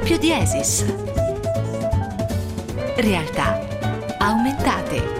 doppio diesis. Realtà aumentate.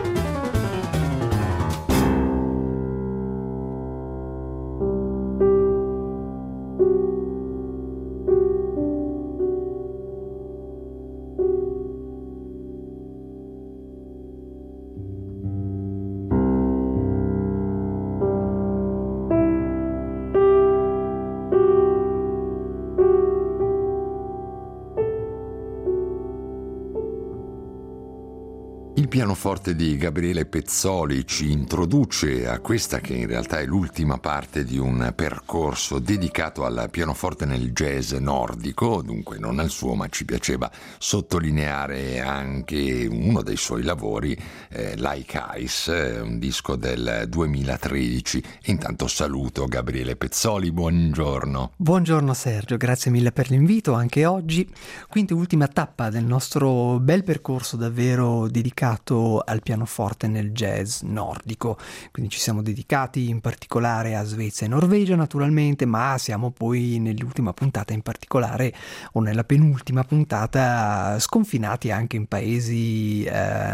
Il pianoforte di Gabriele Pezzoli ci introduce a questa che in realtà è l'ultima parte di un percorso dedicato al pianoforte nel jazz nordico, dunque non al suo, ma ci piaceva sottolineare anche uno dei suoi lavori, Like Ice, un disco del 2013. Intanto saluto Gabriele Pezzoli, buongiorno. Buongiorno Sergio, grazie mille per l'invito anche oggi. Quindi ultima tappa del nostro bel percorso davvero dedicato al pianoforte nel jazz nordico, quindi ci siamo dedicati in particolare a Svezia e Norvegia naturalmente, ma siamo poi nell'ultima puntata in particolare o nella penultima puntata sconfinati anche in paesi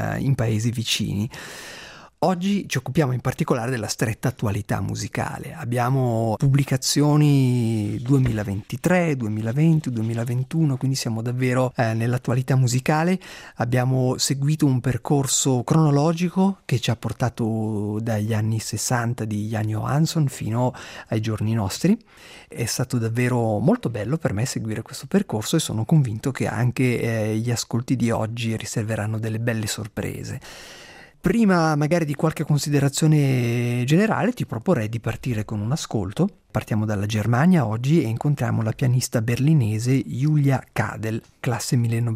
vicini. Oggi ci occupiamo in particolare della stretta attualità musicale. Abbiamo pubblicazioni 2023, 2020, 2021, quindi siamo davvero nell'attualità musicale. Abbiamo seguito un percorso cronologico che ci ha portato dagli anni 60 di Jan Johansson fino ai giorni nostri. È stato davvero molto bello per me seguire questo percorso e sono convinto che anche gli ascolti di oggi riserveranno delle belle sorprese. Prima magari di qualche considerazione generale ti proporrei di partire con un ascolto. Partiamo dalla Germania oggi e incontriamo la pianista berlinese Julia Kadel, classe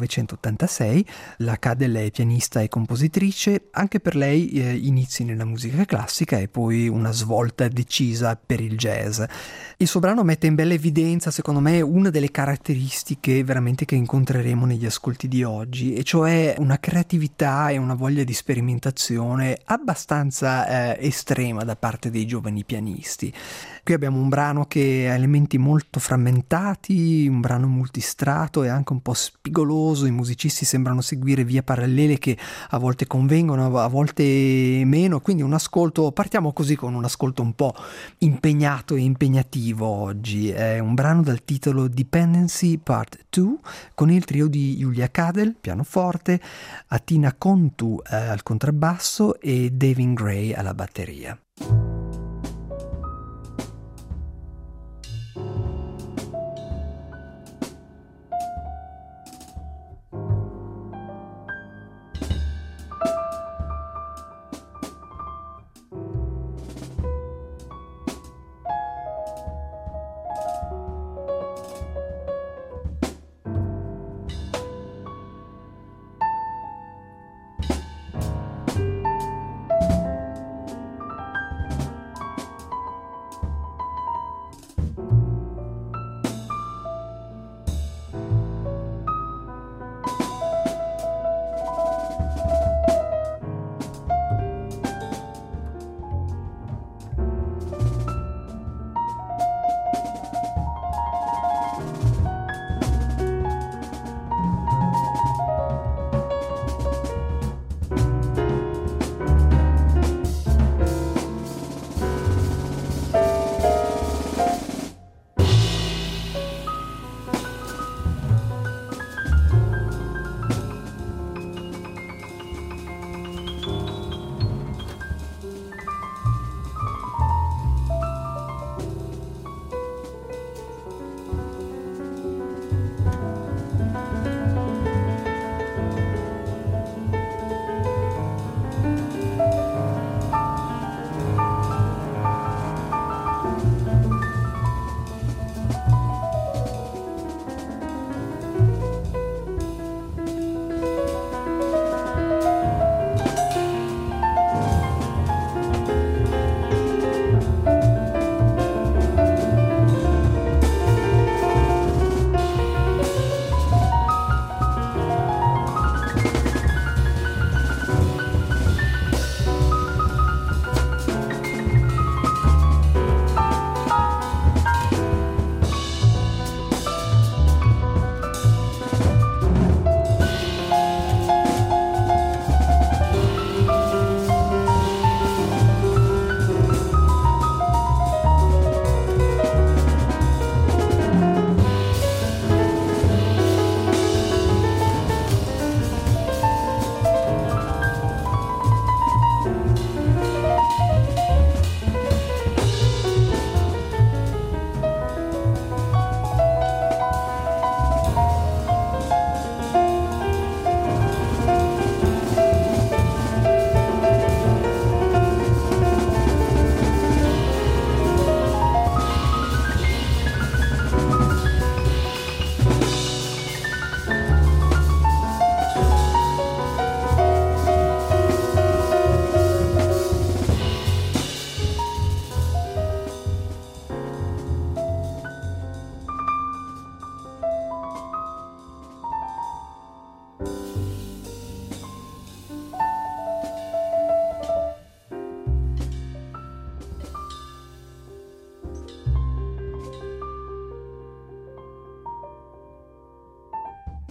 1986. La Kadel è pianista e compositrice, anche per lei inizi nella musica classica e poi una svolta decisa per il jazz. Il suo brano mette in bella evidenza, secondo me, una delle caratteristiche veramente che incontreremo negli ascolti di oggi, e cioè una creatività e una voglia di sperimentazione abbastanza estrema da parte dei giovani pianisti. Qui abbiamo un brano che ha elementi molto frammentati, un brano multistrato e anche un po' spigoloso. I musicisti sembrano seguire vie parallele che a volte convengono, a volte meno, quindi partiamo così con un ascolto un po' impegnato e impegnativo oggi. È un brano dal titolo Dependency Part 2 con il trio di Julia Kadel, pianoforte, Atina Kontu al contrabbasso e Devin Gray alla batteria.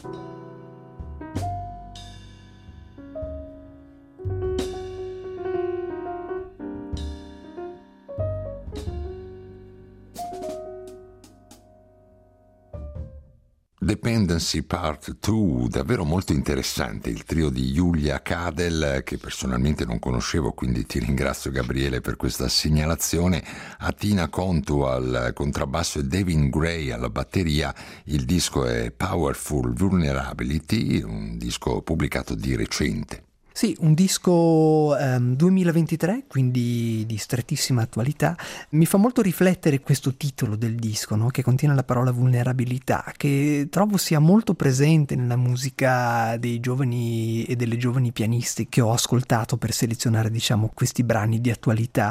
Dependency Part 2, davvero molto interessante, il trio di Julia Cadel, che personalmente non conoscevo, quindi ti ringrazio Gabriele per questa segnalazione, Atina Contu al contrabbasso e Devin Gray alla batteria. Il disco è Powerful Vulnerability, un disco pubblicato di recente. Sì, un disco 2023, quindi di strettissima attualità. Mi fa molto riflettere questo titolo del disco, no? Che contiene la parola vulnerabilità, che trovo sia molto presente nella musica dei giovani e delle giovani pianisti che ho ascoltato per selezionare, diciamo, questi brani di attualità.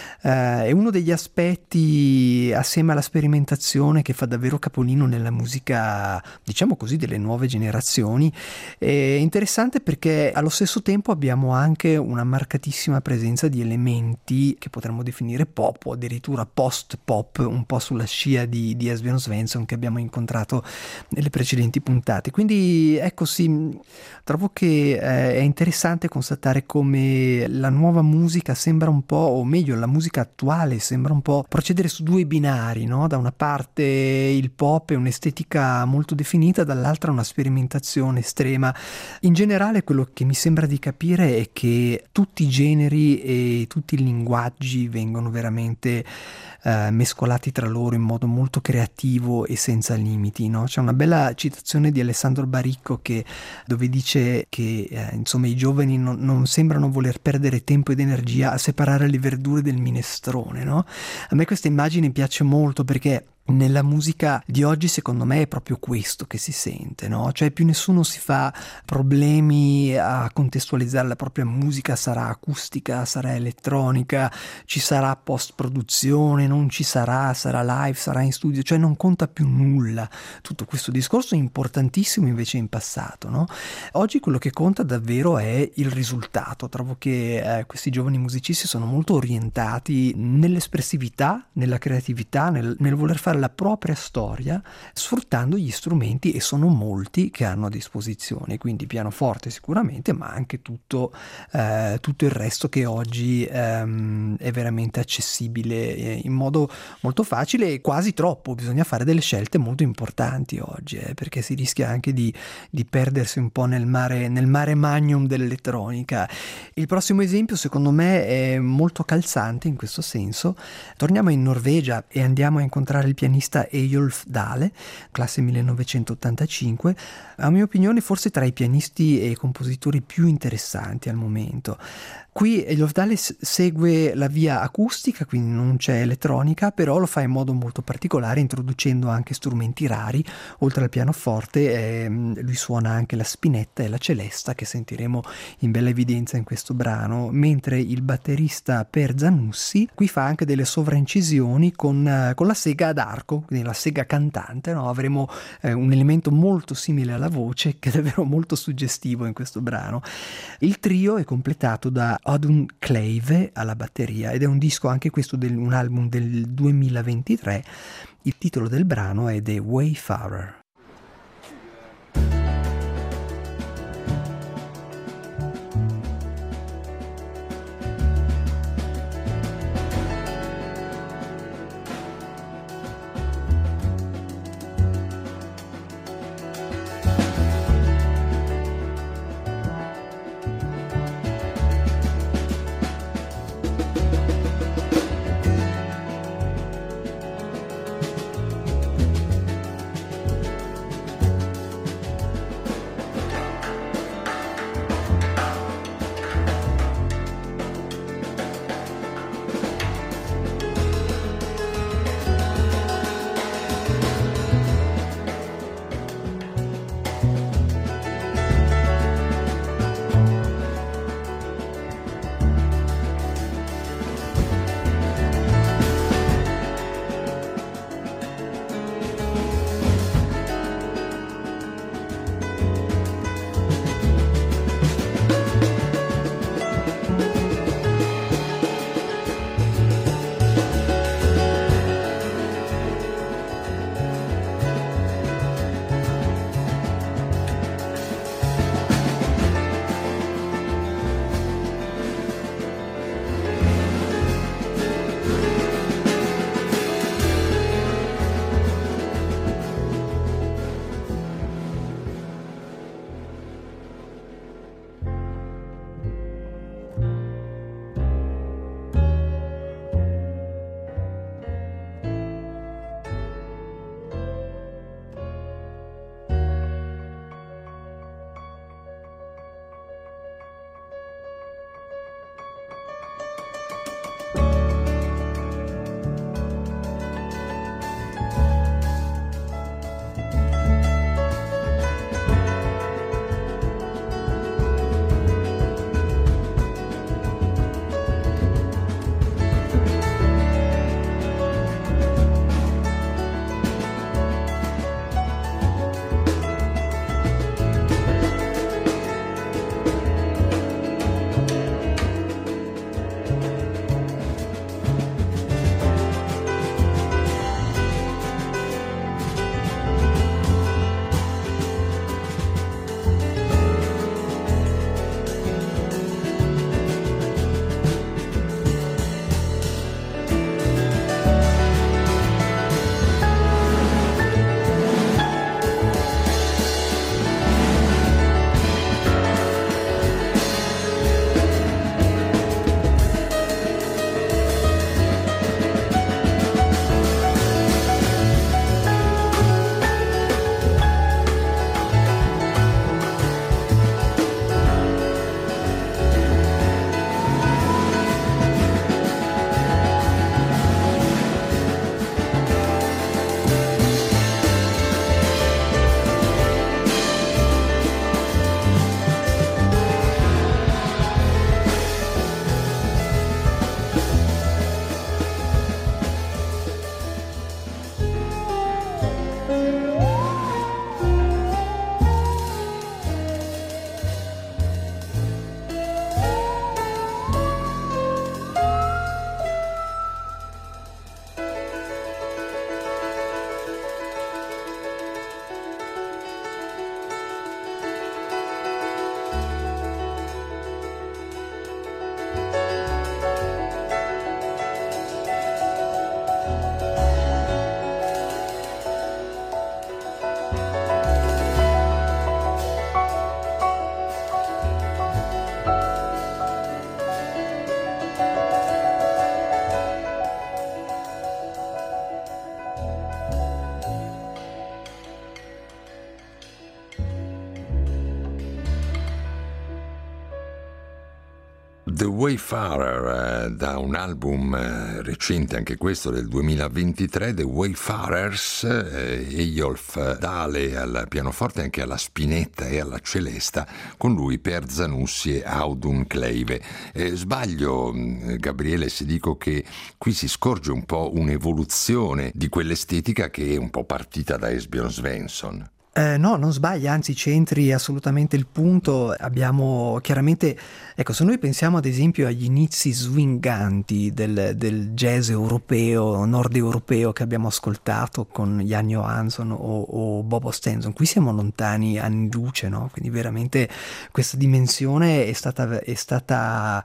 È uno degli aspetti, assieme alla sperimentazione, che fa davvero capolino nella musica, diciamo così, delle nuove generazioni. È interessante perché allo stesso tempo abbiamo anche una marcatissima presenza di elementi che potremmo definire pop o addirittura post-pop, un po' sulla scia di Esbjörn Svensson che abbiamo incontrato nelle precedenti puntate. Quindi ecco, sì, trovo che è interessante constatare come la nuova musica sembra un po', o meglio la musica attuale sembra un po' procedere su due binari, no? Da una parte il pop è un'estetica molto definita, dall'altra una sperimentazione estrema. In generale quello che mi sembra di capire è che tutti i generi e tutti i linguaggi vengono veramente mescolati tra loro in modo molto creativo e senza limiti, no? C'è una bella citazione di Alessandro Baricco dove dice che insomma i giovani non sembrano voler perdere tempo ed energia a separare le verdure del minestrone, no? A me questa immagine piace molto perché nella musica di oggi secondo me è proprio questo che si sente, no? Cioè più nessuno si fa problemi a contestualizzare la propria musica, sarà acustica, sarà elettronica, ci sarà post-produzione, non ci sarà live, sarà in studio, cioè non conta più nulla. Tutto questo discorso è importantissimo invece in passato, no? Oggi quello che conta davvero è il risultato. Trovo che questi giovani musicisti sono molto orientati nell'espressività, nella creatività, nel voler fare la propria storia sfruttando gli strumenti, e sono molti che hanno a disposizione, quindi pianoforte sicuramente, ma anche tutto il resto che oggi è veramente accessibile in modo molto facile e quasi troppo. Bisogna fare delle scelte molto importanti oggi, perché si rischia anche di perdersi un po' nel mare magnum dell'elettronica. Il prossimo esempio secondo me è molto calzante in questo senso. Torniamo in Norvegia e andiamo a incontrare il pianista Eyjolf Dale, classe 1985, a mia opinione forse tra i pianisti e compositori più interessanti al momento. Qui Eyjolf Dale segue la via acustica, quindi non c'è elettronica, però lo fa in modo molto particolare, introducendo anche strumenti rari. Oltre al pianoforte lui suona anche la spinetta e la celesta, che sentiremo in bella evidenza in questo brano, mentre il batterista Per Zanussi qui fa anche delle sovraincisioni con la sega ad arco, quindi la sega cantante, no? Avremo un elemento molto simile alla voce, che è davvero molto suggestivo in questo brano. Il trio è completato da Audun Kleive alla batteria ed è un disco anche questo un album del 2023. Il titolo del brano è The Wayfarer. The Wayfarer, da un album recente, anche questo del 2023, The Wayfarers, Eyjolf Dale al pianoforte, anche alla spinetta e alla celesta, con lui Per Zanussi e Audun Kleive. Sbaglio, Gabriele, se dico che qui si scorge un po' un'evoluzione di quell'estetica che è un po' partita da Esbjörn Svensson. No, non sbaglia, anzi c'entri assolutamente il punto. Abbiamo chiaramente, ecco, se noi pensiamo ad esempio agli inizi swinganti del jazz europeo, nord europeo che abbiamo ascoltato con Jan Johansson o Bobo Stenson, qui siamo lontani anni luce, no? Quindi veramente questa dimensione è stata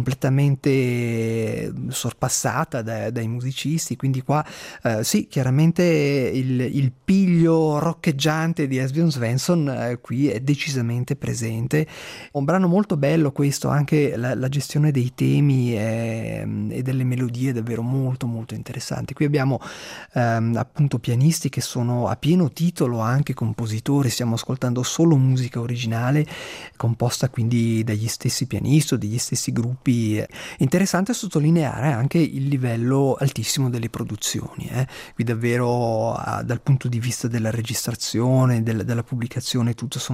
completamente sorpassata dai musicisti, quindi qua sì, chiaramente il piglio roccheggiante di Esbjörn Svensson qui è decisamente presente. Un brano molto bello questo, anche la gestione dei temi e delle melodie davvero molto molto interessanti. Qui abbiamo appunto pianisti che sono a pieno titolo anche compositori, stiamo ascoltando solo musica originale composta quindi dagli stessi pianisti o degli stessi gruppi. Interessante sottolineare anche il livello altissimo delle produzioni, qui davvero dal punto di vista della registrazione, della pubblicazione,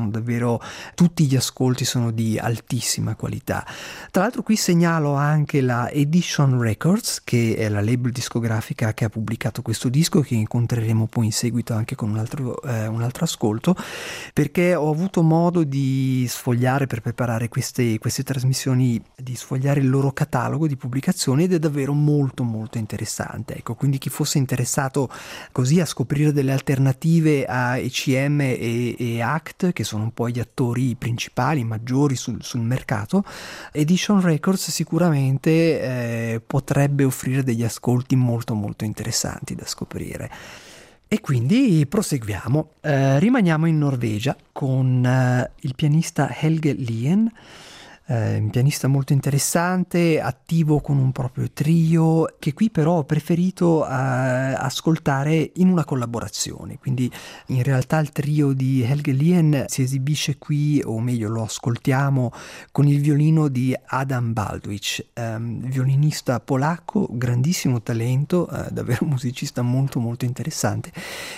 tutti gli ascolti sono di altissima qualità. Tra l'altro qui segnalo anche la Edition Records, che è la label discografica che ha pubblicato questo disco, che incontreremo poi in seguito anche con un altro ascolto, perché ho avuto modo di sfogliare, per preparare queste trasmissioni, di sfogliare il loro catalogo di pubblicazioni, ed è davvero molto molto interessante. Ecco, quindi chi fosse interessato così a scoprire delle alternative a ECM e ACT, che sono un po' gli attori principali maggiori sul mercato, Edition Records sicuramente potrebbe offrire degli ascolti molto molto interessanti da scoprire. E quindi proseguiamo, rimaniamo in Norvegia con il pianista Helge Lien, un pianista molto interessante, attivo con un proprio trio, che qui però ho preferito ascoltare in una collaborazione. Quindi in realtà il trio di Helge Lien si esibisce qui, o meglio lo ascoltiamo, con il violino di Adam Baldwich, violinista polacco, grandissimo talento, davvero un musicista molto molto interessante,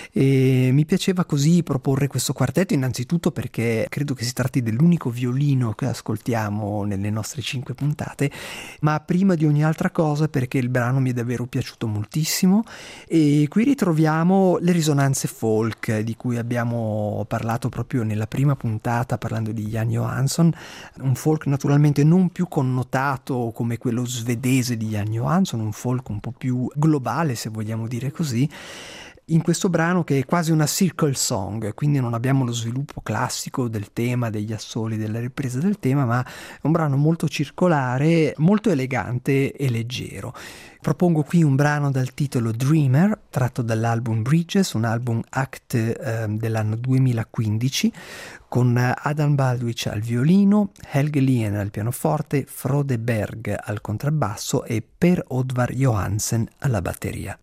e mi piaceva così proporre questo quartetto, innanzitutto perché credo che si tratti dell'unico violino che ascoltiamo nelle nostre 5 puntate, ma prima di ogni altra cosa perché il brano mi è davvero piaciuto moltissimo. E qui ritroviamo le risonanze folk di cui abbiamo parlato proprio nella prima puntata, parlando di Jan Johansson, un folk naturalmente non più connotato come quello svedese di Jan Johansson, un folk un po' più globale, se vogliamo dire così, in questo brano che è quasi una circle song, quindi non abbiamo lo sviluppo classico del tema, degli assoli, della ripresa del tema, ma è un brano molto circolare, molto elegante e leggero. Propongo qui un brano dal titolo Dreamer, tratto dall'album Bridges, un album ACT dell'anno 2015, con Adam Baldwich al violino, Helge Lien al pianoforte, Frode Berg al contrabbasso e Per Oddvar Johansen alla batteria.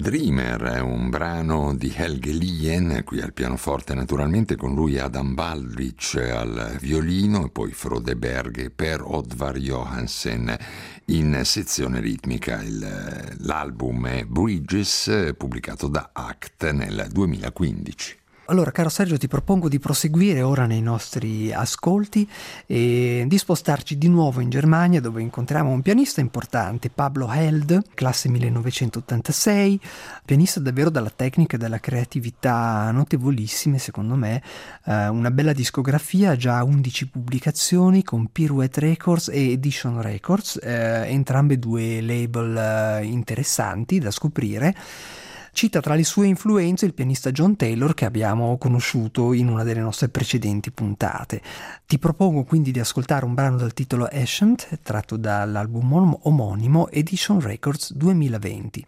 Dreamer, è un brano di Helge Lien, qui al pianoforte naturalmente, con lui Adam Baldrich al violino e poi Frode Berg e Per Oddvar Johansen in sezione ritmica. L'album è Bridges, pubblicato da Act nel 2015. Allora, caro Sergio, ti propongo di proseguire ora nei nostri ascolti e di spostarci di nuovo in Germania, dove incontriamo un pianista importante, Pablo Held, classe 1986, pianista davvero dalla tecnica e dalla creatività notevolissime, secondo me, una bella discografia, già 11 pubblicazioni con Pirouette Records e Edition Records, entrambe due label interessanti da scoprire. Cita tra le sue influenze il pianista John Taylor, che abbiamo conosciuto in una delle nostre precedenti puntate. Ti propongo quindi di ascoltare un brano dal titolo Ancient, tratto dall'album omonimo Edition Records 2020.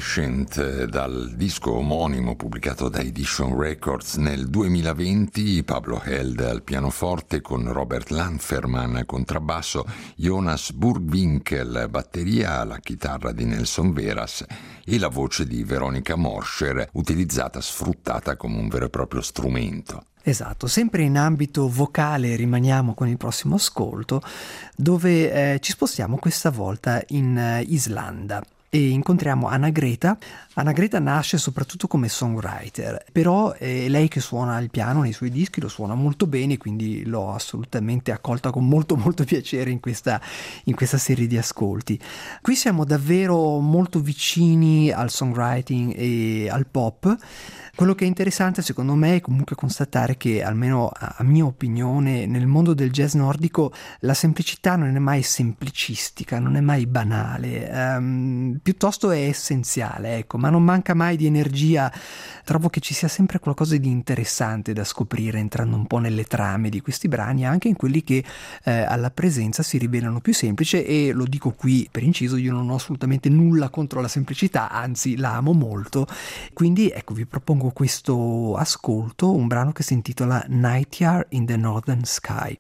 Ancient, dal disco omonimo pubblicato da Edition Records nel 2020, Pablo Held al pianoforte con Robert Lanferman contrabbasso, Jonas Burgwinkel batteria, la chitarra di Nelson Veras e la voce di Veronica Morscher utilizzata, sfruttata come un vero e proprio strumento. Esatto, sempre in ambito vocale rimaniamo con il prossimo ascolto, dove ci spostiamo questa volta in Islanda e incontriamo Anna Greta. Anna Greta nasce soprattutto come songwriter, però è lei che suona il piano nei suoi dischi, lo suona molto bene, quindi l'ho assolutamente accolta con molto piacere in questa serie di ascolti. Qui siamo davvero molto vicini al songwriting e al pop. Quello che è interessante secondo me è comunque constatare che, almeno a mia opinione, nel mondo del jazz nordico la semplicità non è mai semplicistica, non è mai banale, piuttosto è essenziale, ecco, ma non manca mai di energia. Trovo che ci sia sempre qualcosa di interessante da scoprire entrando un po' nelle trame di questi brani, anche in quelli che alla presenza si rivelano più semplici, e lo dico qui per inciso, io non ho assolutamente nulla contro la semplicità, anzi la amo molto. Quindi ecco, vi propongo questo ascolto, un brano che si intitola Night Yard in the Northern Sky.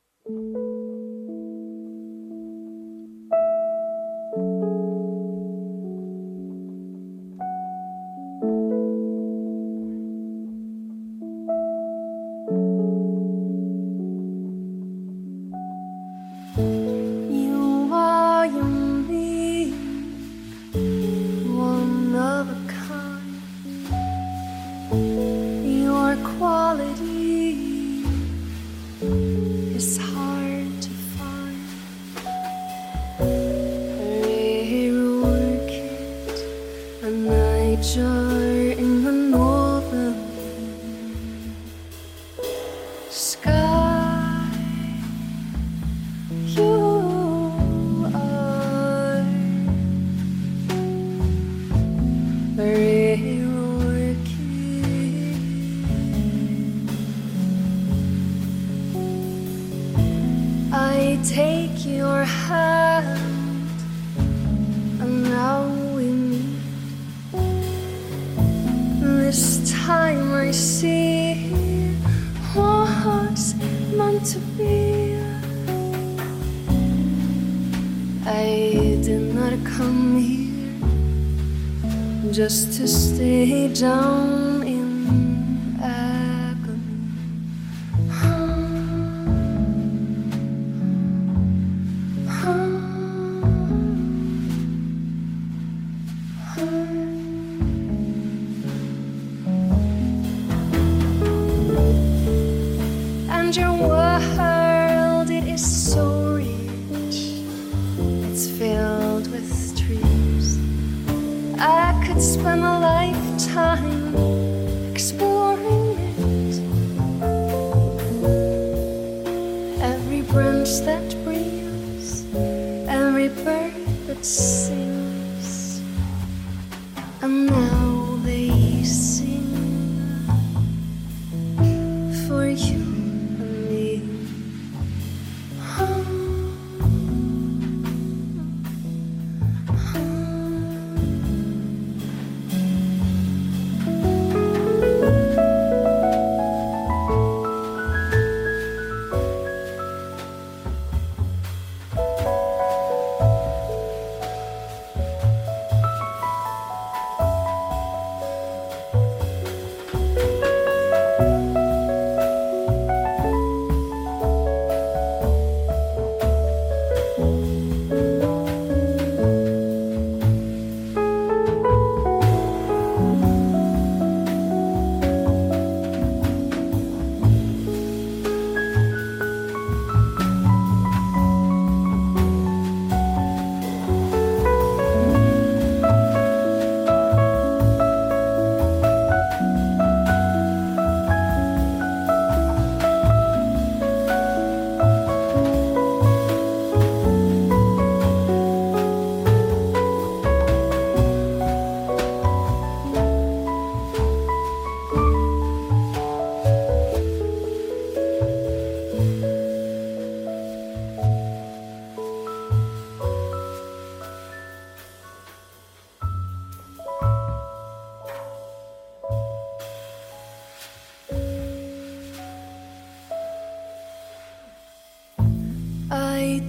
Take your hand, and now we meet. This time I see what's meant to be. I did not come here just to stay down in agony. And your world, it is so rich. It's filled with trees. I could spend a lifetime exploring it. Every branch that breathes, every bird that sings, and now they sing for you.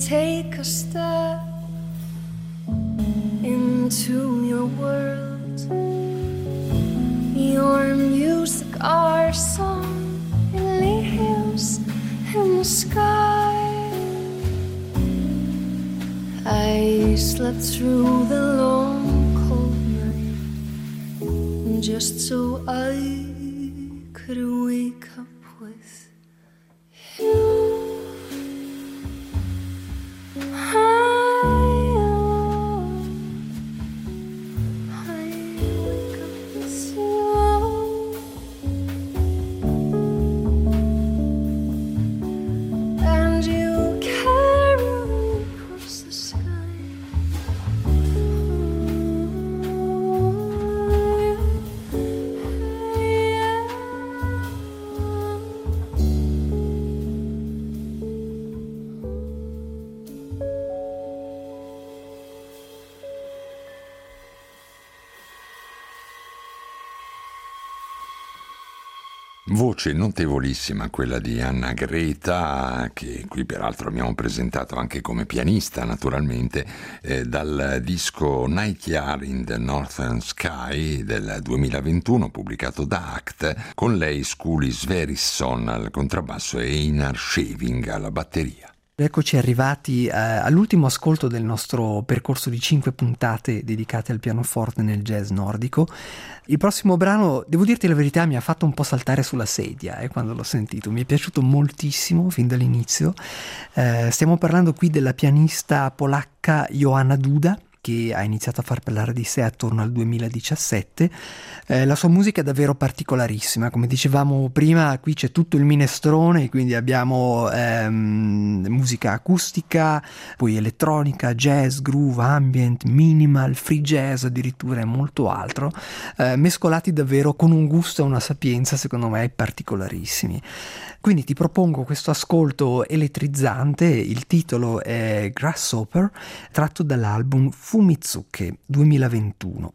take a step into your world. Your music, our song, it hills in the sky. I slept through the long cold night just so I could wake up with you. Voce notevolissima quella di Anna Greta, che qui peraltro abbiamo presentato anche come pianista naturalmente, dal disco Night Yard in the Northern Sky del 2021 pubblicato da ACT, con lei Skuli Sverrisson al contrabbasso e Einar Shaving alla batteria. Eccoci arrivati all'ultimo ascolto del nostro percorso di 5 puntate dedicate al pianoforte nel jazz nordico. Il prossimo brano, devo dirti la verità, mi ha fatto un po' saltare sulla sedia quando l'ho sentito. Mi è piaciuto moltissimo fin dall'inizio. Stiamo parlando qui della pianista polacca Joanna Duda, che ha iniziato a far parlare di sé attorno al 2017. La sua musica è davvero particolarissima, come dicevamo prima, qui c'è tutto il minestrone, quindi abbiamo musica acustica, poi elettronica, jazz, groove, ambient, minimal, free jazz addirittura e molto altro, mescolati davvero con un gusto e una sapienza secondo me particolarissimi. Quindi ti propongo questo ascolto elettrizzante, il titolo è Grasshopper, tratto dall'album Fumitsuke 2021.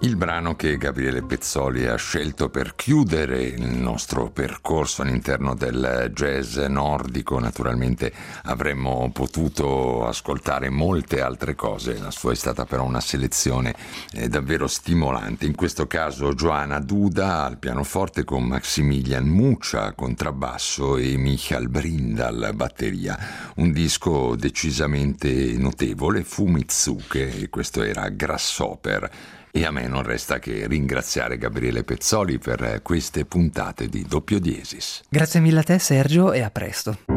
Il brano che Gabriele Pezzoli ha scelto per chiudere il nostro percorso all'interno del jazz nordico. Naturalmente avremmo potuto ascoltare molte altre cose, la sua è stata però una selezione davvero stimolante. In questo caso Joanna Duda al pianoforte con Maximilian Mucha contrabbasso e Michael Brindal batteria. Un disco decisamente notevole, Fumitsuke, e questo era Grasshopper. E a me non resta che ringraziare Gabriele Pezzoli per queste puntate di Doppio Diesis. Grazie mille a te Sergio e a presto.